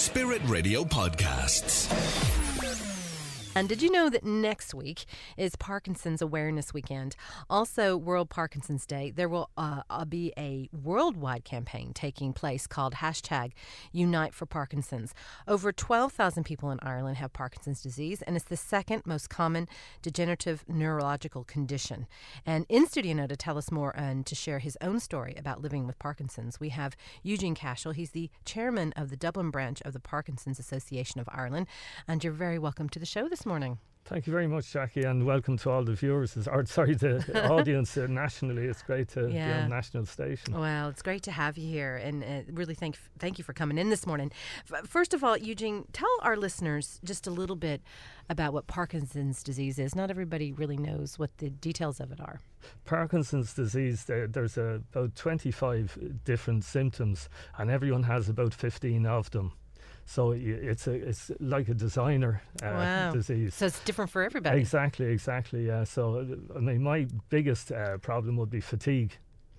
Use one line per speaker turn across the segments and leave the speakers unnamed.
Spirit Radio Podcasts.
And did you know that next week is Parkinson's Awareness Weekend? Also, World Parkinson's Day. There will be a worldwide campaign taking place called #Unite for Parkinson's. Over 12,000 people in Ireland have Parkinson's disease, and it's the second most common degenerative neurological condition. And in studio now to tell us more and to share his own story about living with Parkinson's, we have Eugene Cashel. He's the chairman of the Dublin branch of the Parkinson's Association of Ireland. And you're very welcome to the show this morning.
Thank you very much, Jackie, and welcome to all the viewers, the audience nationally. It's great to be on national station.
Well, it's great to have you here, and really thank you for coming in this morning. First of all, Eugene, tell our listeners just a little bit about what Parkinson's disease is. Not everybody really knows what the details of it are.
Parkinson's disease, there's about 25 different symptoms, and everyone has about 15 of them. So it's like a designer disease.
So it's different for everybody.
Exactly, yeah. So, I mean, my biggest problem would be fatigue.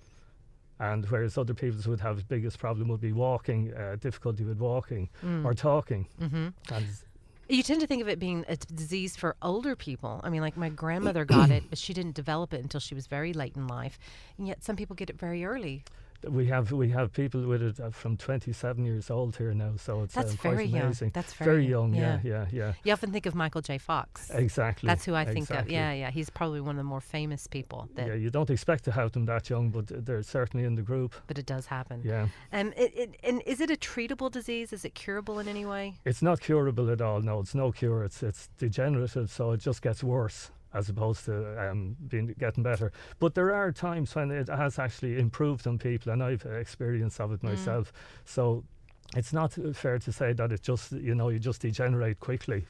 And whereas other people's would have the biggest problem would be walking, difficulty with walking or talking.
Mm-hmm. And you tend to think of it being a disease for older people. I mean, like my grandmother got it, but she didn't develop it until she was very late in life. And yet some people get it very early.
We have people with it from 27 years old here now, so it's
that's
quite
very
amazing.
Young. That's very
young.
Yeah.
You
often think of Michael J. Fox.
Exactly.
That's who I think of. Yeah. He's probably one of the more famous people.
You don't expect to have them that young, but they're certainly in the group.
But it does happen.
Yeah.
And is it a treatable disease? Is it curable in any way?
It's not curable at all. No, it's no cure. It's degenerative, so it just gets worse, as opposed to getting better. But there are times when it has actually improved on people, and I've experience of it myself. So it's not fair to say that it just, you just degenerate quickly.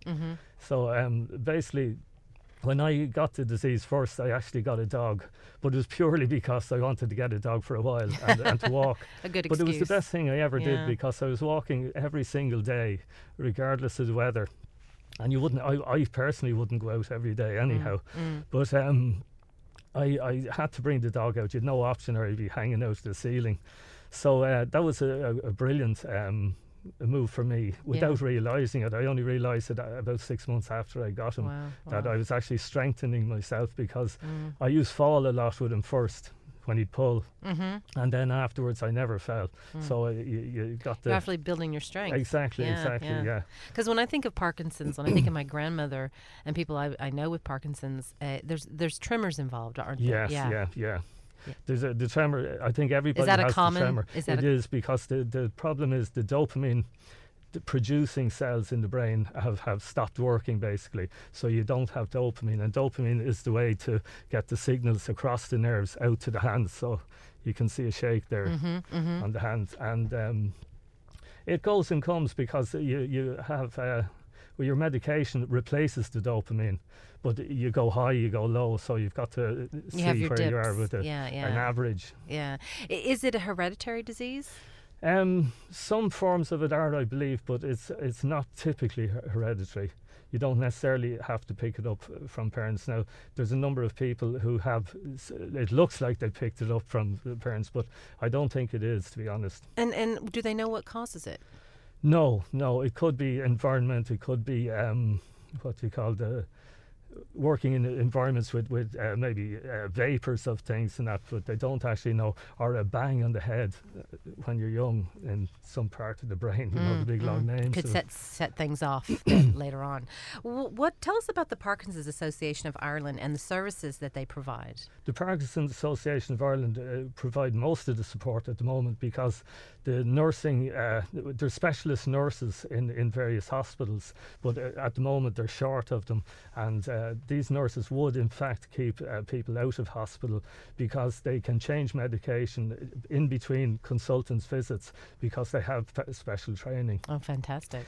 So basically, when I got the disease first, I actually got a dog, but it was purely because I wanted to get a dog for a while and to walk.
A good
excuse. But it was the best thing I ever did,
Yeah.
because I was walking every single day, regardless of the weather. And I personally wouldn't go out every day anyhow. But I had to bring the dog out. You had no option, or he'd be hanging out to the ceiling. So that was a brilliant move for me without realising it. I only realised it about 6 months after I got him, that I was actually strengthening myself, because I used to fall a lot with him first, when he'd pull, and then afterwards I never fell. So you got
You're actually building your strength.
Exactly.
Because when I think of Parkinson's, when I think of my grandmother and people I know with Parkinson's, there's tremors involved, aren't there?
Yes, yeah. There's the tremor. I think everybody
has
the
common,
tremor. It is because the problem is the dopamine. The producing cells in the brain have stopped working, basically, so you don't have dopamine, and dopamine is the way to get the signals across the nerves out to the hands. So you can see a shake there on the hands, and it goes and comes, because you have your medication replaces the dopamine, but you go high, you go low, so you've got to see where
dips.
you are with an average.
Yeah. Is it a hereditary disease?
Some forms of it are, I believe, but it's not typically hereditary. You don't necessarily have to pick it up from parents. Now, there's a number of people who have, it looks like they picked it up from the parents, but I don't think it is, to be honest.
And do they know what causes it?
No, it could be environment, it could be what do you call working in environments with maybe vapors of things and that, but they don't actually know, or a bang on the head when you're young in some part of the brain, the big long names.
Could set things off later on. Tell us about the Parkinson's Association of Ireland and the services that they provide.
The Parkinson's Association of Ireland provide most of the support at the moment, because the nursing, there's specialist nurses in various hospitals, but at the moment they're short of them, and these nurses would in fact keep people out of hospital, because they can change medication in between consultants' visits, because they have special training.
Oh, fantastic.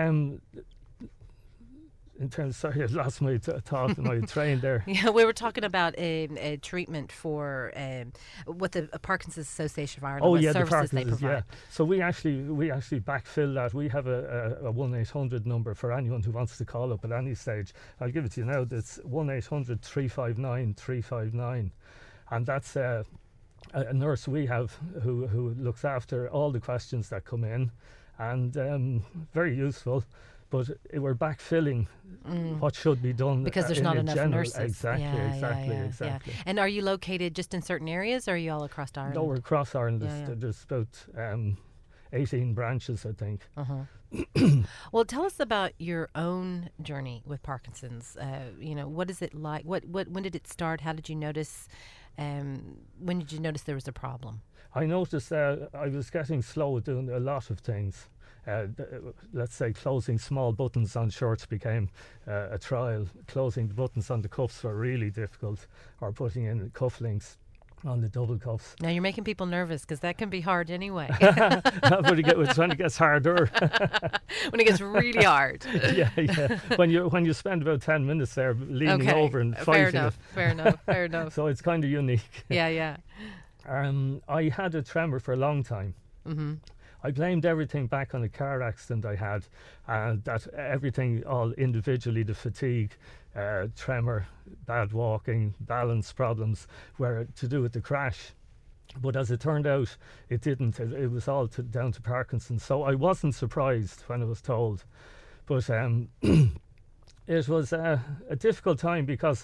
In terms, sorry, I lost my thought, my train there.
Yeah, we were talking about a treatment for what the Parkinson's Association of Ireland, what services they provide.
Yeah. So we actually backfill that. We have a 1-800 number for anyone who wants to call up at any stage. I'll give it to you now. It's 1-800-359-359, and that's a nurse we have who looks after all the questions that come in, and very useful. But we're backfilling what should be done
because there's
in
not
a
enough
general,
nurses.
Exactly.
And are you located just in certain areas, or are you all across Ireland?
No, we're across Ireland.
Yeah.
There's about 18 branches, I think.
Well, tell us about your own journey with Parkinson's. What is it like? When did it start? How did you notice? When did you notice there was a problem?
I noticed I was getting slow at doing a lot of things. Let's say closing small buttons on shirts became a trial. Closing the buttons on the cuffs were really difficult, or putting in cufflinks on the double cuffs.
Now you're making people nervous, because that can be hard anyway.
But when it gets harder.
When it gets really hard.
Yeah. When you spend about 10 minutes there leaning over and fighting it.
Fair enough.
So it's kind of unique.
Yeah.
I had a tremor for a long time.
Mm-hmm.
I blamed everything back on a car accident I had, and that everything all individually, the fatigue, tremor, bad walking, balance problems, were to do with the crash. But as it turned out, it didn't. It was all down to Parkinson's. So I wasn't surprised when I was told. But it was a difficult time, because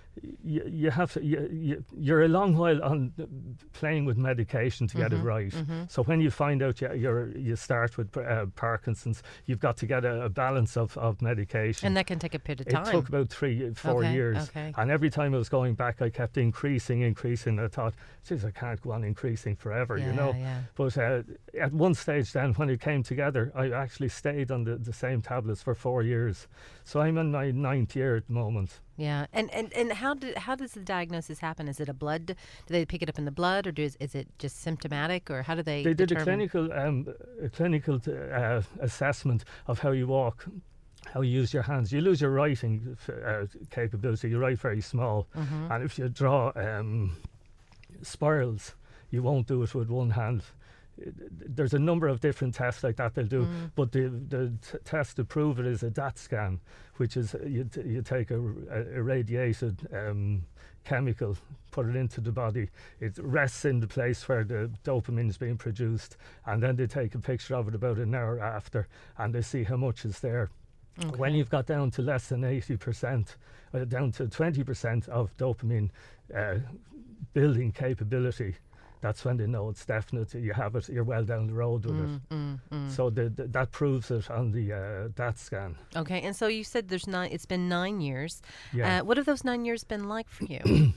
you're a long while on playing with medication to get it right. So when you find out you start with Parkinson's, you've got to get a balance of medication,
and that can take a bit of time.
It took about 3-4 years, and every time I was going back, I kept increasing. I thought, geez, I can't go on increasing forever, But at one stage then, when it came together, I actually stayed on the same tablets for 4 years. So I'm in my 9th year at the moment.
Yeah, and how does the diagnosis happen? Is it a blood? Do they pick it up in the blood, or is it just symptomatic, or how do they?
They did
determine?
a clinical assessment of how you walk, how you use your hands. You lose your writing capability. You write very small, and if you draw spirals, you won't do it with one hand. There's a number of different tests like that they'll do, but the test to prove it is a DAT scan, which is you take a irradiated chemical, put it into the body. It rests in the place where the dopamine is being produced, and then they take a picture of it about an hour after, and they see how much is there. Okay. When you've got down to less than 80%, down to 20% of dopamine building capability, that's when they know it's definite. You have it. You're well down the road with it. So that proves it on the DAT scan.
Okay, and so you said it's been 9 years.
Yeah.
What have those 9 years been like for you?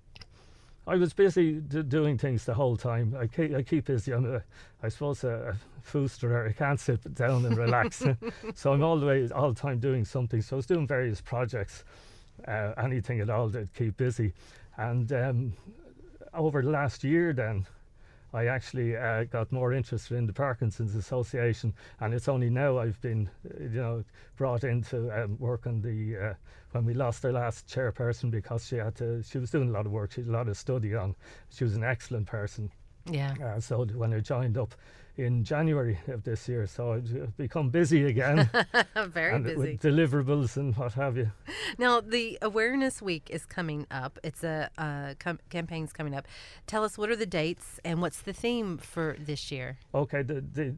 I was busy doing things the whole time. I keep busy. I'm I suppose a fooster. I can't sit down and relax. So I'm all the time doing something. So I was doing various projects, anything at all to keep busy. And over the last year then, I actually got more interested in the Parkinson's Association, and it's only now I've been, brought in to work on the, when we lost our last chairperson, because she was doing a lot of work, she had a lot of study on. She was an excellent person.
Yeah.
So when I joined up in January of this year, so I've become busy again.
Very busy.
With deliverables and what have you.
Now, the Awareness Week is coming up. It's campaign's coming up. Tell us, what are the dates and what's the theme for this year? Okay,
the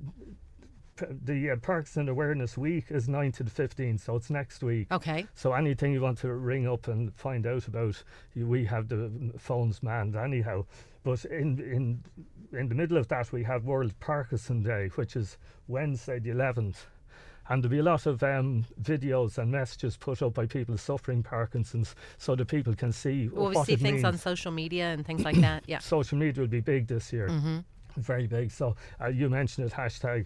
Parkinson Awareness Week is 9 to the 15th, so it's next week.
Okay.
So anything you want to ring up and find out about, we have the phones manned anyhow. But in the middle of that, we have World Parkinson Day, which is Wednesday the 11th. And there'll be a lot of videos and messages put up by people suffering Parkinson's, so that people can see what it means.
Will we see things on social media and things like that? Yeah.
Social media will be big this year. Mm-hmm. Very big. So you mentioned it, hashtag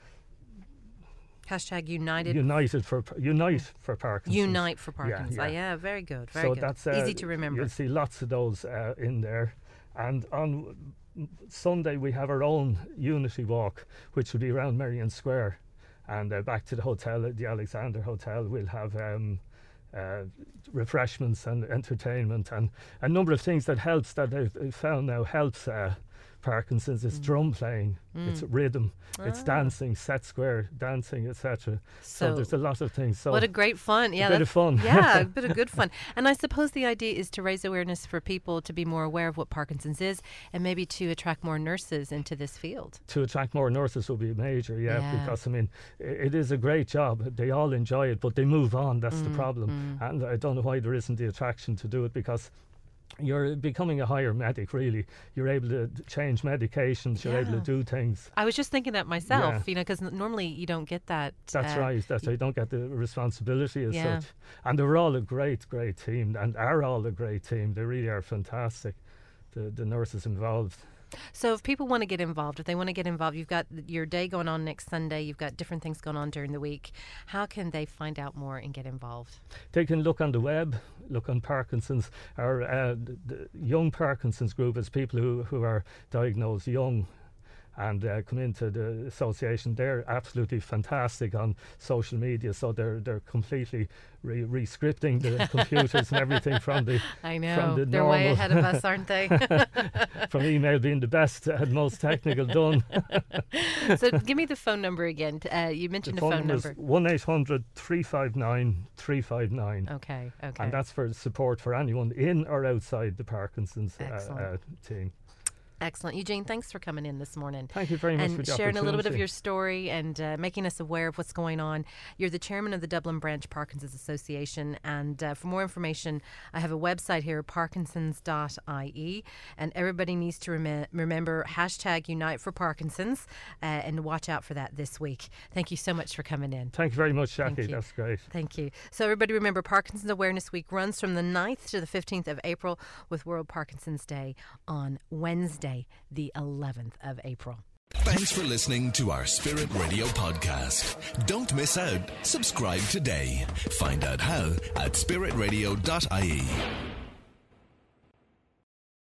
United.
Unite for Parkinson's.
Unite for Parkinson's. Yeah, very good. Very good.
That's
easy to remember.
You'll see lots of those in there. And on Sunday we have our own Unity Walk, which will be around Merrion Square, and back to the hotel, the Alexander Hotel. We'll have refreshments and entertainment and a number of things that I've found now helps Parkinson's. It's drum playing, it's rhythm, it's dancing, set square dancing, etc. So there's a lot of things. So
what a great fun. Yeah,
a bit of fun.
Yeah, a bit of good fun. And I suppose the idea is to raise awareness for people to be more aware of what Parkinson's is, and maybe to attract more nurses into this field.
To attract more nurses will be major, because I mean, it is a great job. They all enjoy it, but they move on. That's the problem. And I don't know why there isn't the attraction to do it, because you're becoming a higher medic, really. You're able to change medications, you're able to do things.
I was just thinking that myself, because normally you don't get that.
That's right. You don't get the responsibility as such. And they're all a great team, and are all a great team. They really are fantastic, the nurses involved.
So if people want to get involved, you've got your day going on next Sunday, you've got different things going on during the week. How can they find out more and get involved?
They can look on the web, look on Parkinson's. Our the Young Parkinson's group is people who are diagnosed young and come into the association. They're absolutely fantastic on social media, so they're completely re-scripting the computers and everything from the
I know,
from the
they're
normal
way ahead of us, aren't they?
From email being the best and most technical done.
So give me the phone number again. You mentioned
the
a phone number.
1-800-359-359.
Okay.
And that's for support for anyone in or outside the Parkinson's team.
Excellent. Eugene, thanks for coming in this morning.
Thank you very much for the
and sharing a little bit of
opportunity.
your story and making us aware of what's going on. You're the chairman of the Dublin Branch Parkinson's Association, and for more information, I have a website here, parkinsons.ie, and everybody needs to remember #Unite for Parkinson's and watch out for that this week. Thank you so much for coming in.
Thank you very much, Jackie. That's great.
Thank you. So everybody remember, Parkinson's Awareness Week runs from the 9th to the 15th of April, with World Parkinson's Day on Wednesday, the 11th of April.
Thanks for listening to our Spirit Radio podcast. Don't miss out. Subscribe today. Find out how at spiritradio.ie.